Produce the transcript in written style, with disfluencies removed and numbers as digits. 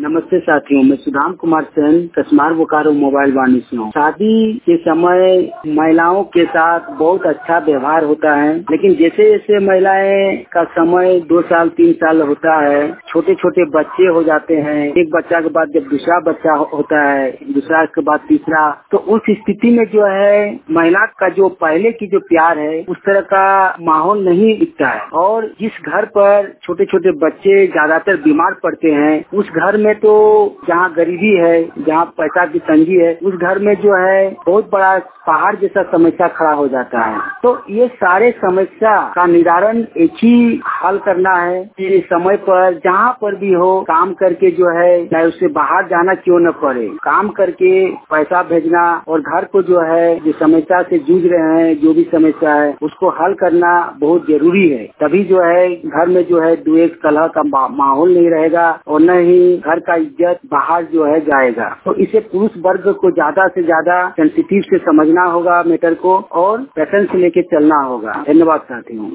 नमस्ते साथियों, मैं सुदाम कुमार सेन कस्मार बोकारो मोबाइल वाणी से हूँ। शादी के समय महिलाओं के साथ बहुत अच्छा व्यवहार होता है, लेकिन जैसे जैसे महिलाएं का समय 2 साल 3 साल होता है, छोटे छोटे बच्चे हो जाते हैं। एक बच्चा के बाद जब दूसरा बच्चा होता है, दूसरा के बाद तीसरा, तो उस स्थिति में जो है महिला का जो पहले की जो प्यार है उस तरह का माहौल नहीं दिखता है। और जिस घर पर छोटे छोटे बच्चे ज्यादातर बीमार पड़ते हैं, उस घर में तो जहाँ गरीबी है, जहाँ पैसा की तंगी है, उस घर में जो है बहुत बड़ा पहाड़ जैसा समस्या खड़ा हो जाता है। तो ये सारे समस्या का निवारण एक ही हल करना है कि समय पर जहाँ पर भी हो काम करके जो है, चाहे उससे बाहर जाना क्यों न पड़े, काम करके पैसा भेजना और घर को जो है जो समस्या से जूझ रहे हैं, जो भी समस्या है उसको हल करना बहुत जरूरी है। तभी जो है घर में जो है द्वेष कलह का माहौल नहीं रहेगा और न ही घर का इज्जत बाहर जो है जाएगा। तो इसे पुरुष वर्ग को ज्यादा से ज्यादा सेंसिटिव से समझना होगा मैटर को और पैशन से लेके चलना होगा। धन्यवाद साथियों।